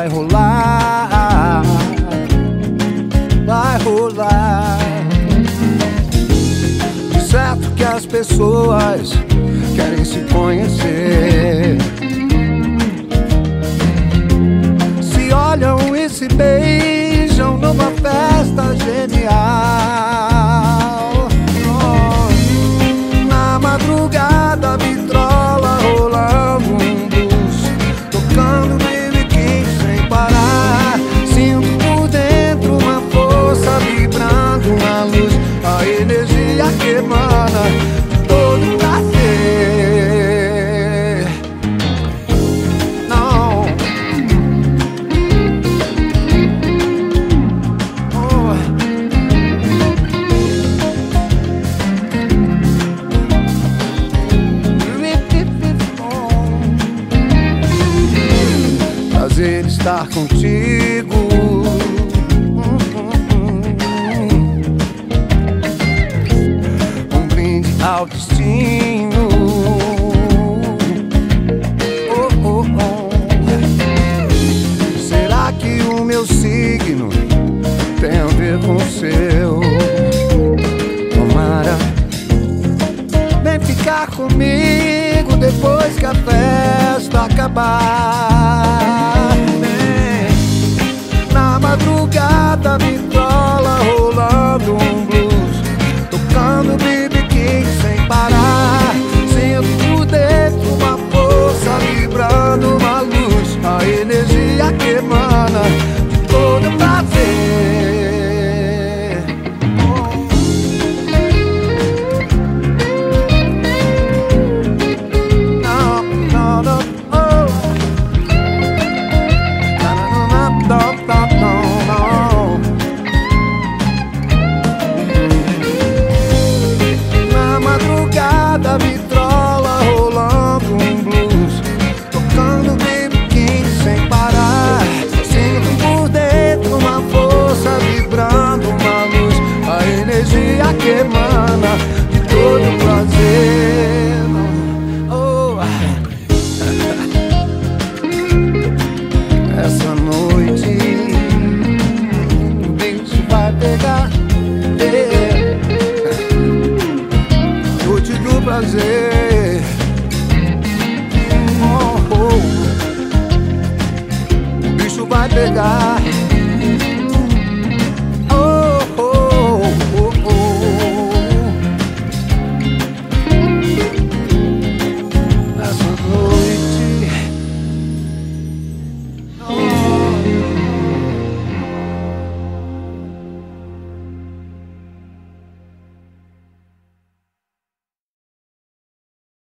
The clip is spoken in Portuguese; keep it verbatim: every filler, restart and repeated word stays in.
vai rolar, vai rolar. De certo que as pessoas querem se conhecer, se olham e se beijam numa festa genial. Oh, na madrugada, vitrola rolando um blues, tocando Baby King sem parar. Sinto por dentro uma força vibrando, uma luz, a energia que emana de todo prazer. Não. Oh. Prazer estar contigo. Um brinde ao destino. Oh, oh, oh. Será que o meu signo tem a ver com o seu? Tomara. Vem ficar comigo depois que a festa acabar.